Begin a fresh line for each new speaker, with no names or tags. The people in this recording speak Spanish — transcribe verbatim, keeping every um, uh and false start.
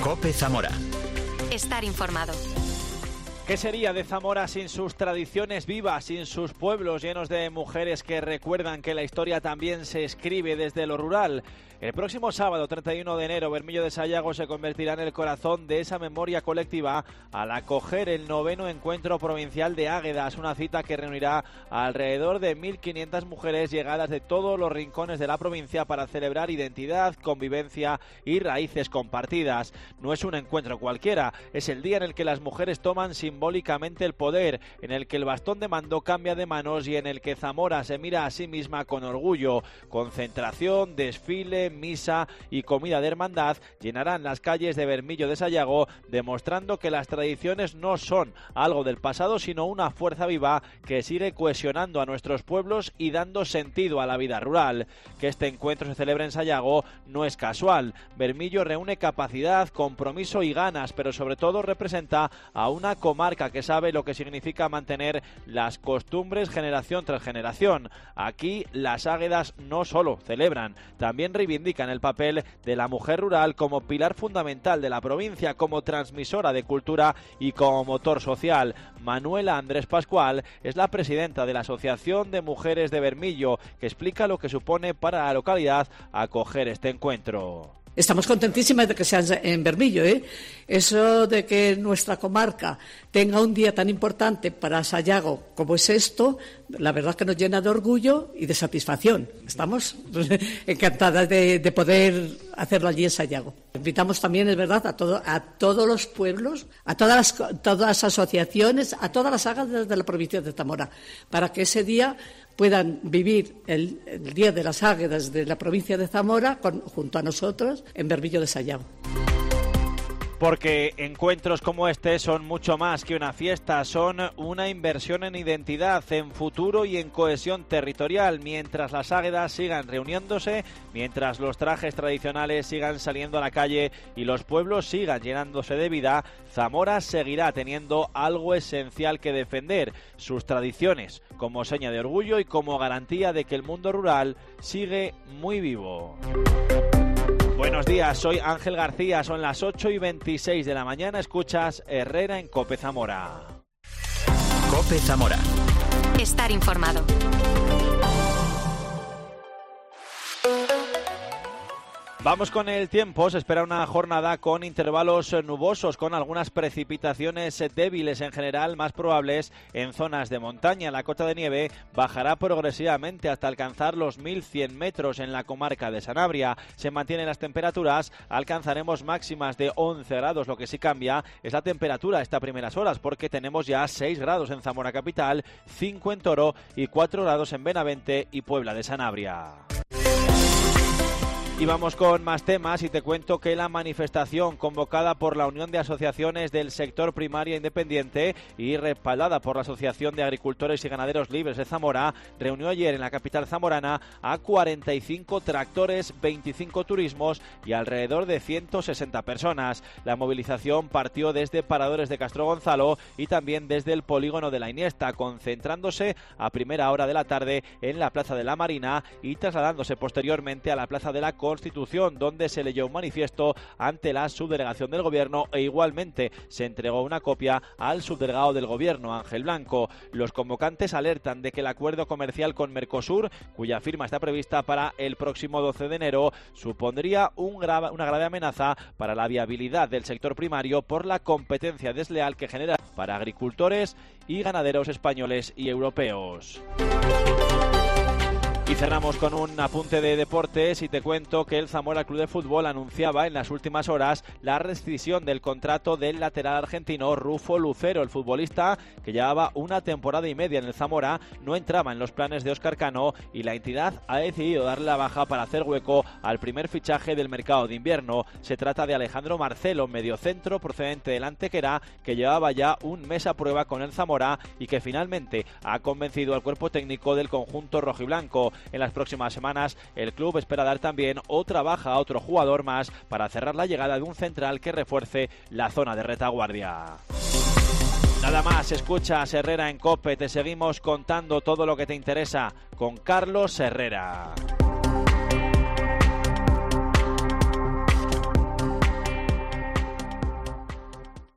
COPE Zamora.
Estar informado.
¿Qué sería de Zamora sin sus tradiciones vivas, sin sus pueblos llenos de mujeres que recuerdan que la historia también se escribe desde lo rural? El próximo sábado, treinta y uno de enero, Bermillo de Sayago se convertirá en el corazón de esa memoria colectiva al acoger el noveno encuentro provincial de Águedas, una cita que reunirá a alrededor de mil quinientas mujeres llegadas de todos los rincones de la provincia para celebrar identidad, convivencia y raíces compartidas. No es un encuentro cualquiera, es el día en el que las mujeres toman simbólicamente el poder, en el que el bastón de mando cambia de manos y en el que Zamora se mira a sí misma con orgullo. Concentración, desfile, misa y comida de hermandad llenarán las calles de Bermillo de Sayago, demostrando que las tradiciones no son algo del pasado, sino una fuerza viva que sigue cohesionando a nuestros pueblos y dando sentido a la vida rural. Que este encuentro se celebre en Sayago no es casual. Bermillo reúne capacidad, compromiso y ganas, pero sobre todo representa a una comarca que sabe lo que significa mantener las costumbres generación tras generación. Aquí las Águedas no solo celebran, también reivindican indican el papel de la mujer rural como pilar fundamental de la provincia, como transmisora de cultura y como motor social. Manuela Andrés Pascual es la presidenta de la Asociación de Mujeres de Bermillo, que explica lo que supone para la localidad acoger este encuentro.
Estamos contentísimas de que sea en Bermillo, ¿eh? Eso de que nuestra comarca tenga un día tan importante para Sayago como es esto, la verdad que nos llena de orgullo y de satisfacción. Estamos encantadas de, de poder hacerlo allí en Sayago. Invitamos también, es verdad, a, todo, a todos los pueblos, a todas las, todas las asociaciones, a todas las águedas de la provincia de Zamora, para que ese día puedan vivir el, el Día de las Águedas de la provincia de Zamora con, junto a nosotros en Bermillo de Sayago.
Porque encuentros como este son mucho más que una fiesta, son una inversión en identidad, en futuro y en cohesión territorial. Mientras las Águedas sigan reuniéndose, mientras los trajes tradicionales sigan saliendo a la calle y los pueblos sigan llenándose de vida, Zamora seguirá teniendo algo esencial que defender, sus tradiciones, como seña de orgullo y como garantía de que el mundo rural sigue muy vivo. Buenos días, soy Ángel García, son las ocho y veintiséis de la mañana, escuchas Herrera en COPE Zamora.
COPE Zamora.
Estar informado.
Vamos con el tiempo. Se espera una jornada con intervalos nubosos, con algunas precipitaciones débiles en general, más probables en zonas de montaña. La cota de nieve bajará progresivamente hasta alcanzar los mil cien metros en la comarca de Sanabria. Se mantienen las temperaturas, alcanzaremos máximas de once grados. Lo que sí cambia es la temperatura a estas primeras horas, porque tenemos ya seis grados en Zamora capital, cinco en Toro y cuatro grados en Benavente y Puebla de Sanabria. Y vamos con más temas y te cuento que la manifestación convocada por la Unión de Asociaciones del Sector Primaria Independiente y respaldada por la Asociación de Agricultores y Ganaderos Libres de Zamora reunió ayer en la capital zamorana a cuarenta y cinco tractores, veinticinco turismos y alrededor de ciento sesenta personas. La movilización partió desde Paradores de Castro Gonzalo y también desde el polígono de la Iniesta, concentrándose a primera hora de la tarde en la Plaza de la Marina y trasladándose posteriormente a la Plaza de la Constitución, donde se leyó un manifiesto ante la subdelegación del Gobierno e igualmente se entregó una copia al subdelegado del Gobierno, Ángel Blanco. Los convocantes alertan de que el acuerdo comercial con Mercosur, cuya firma está prevista para el próximo doce de enero, supondría un grave, una grave amenaza para la viabilidad del sector primario por la competencia desleal que genera para agricultores y ganaderos españoles y europeos. Y cerramos con un apunte de deportes y te cuento que el Zamora Club de Fútbol anunciaba en las últimas horas la rescisión del contrato del lateral argentino Rufo Lucero. El futbolista, que llevaba una temporada y media en el Zamora, no entraba en los planes de Óscar Cano y la entidad ha decidido darle la baja para hacer hueco al primer fichaje del mercado de invierno. Se trata de Alejandro Marcelo, mediocentro procedente del Antequera, que llevaba ya un mes a prueba con el Zamora y que finalmente ha convencido al cuerpo técnico del conjunto rojiblanco. En las próximas semanas el club espera dar también otra baja a otro jugador más para cerrar la llegada de un central que refuerce la zona de retaguardia. Nada más, escuchas Herrera en COPE, te seguimos contando todo lo que te interesa con Carlos Herrera.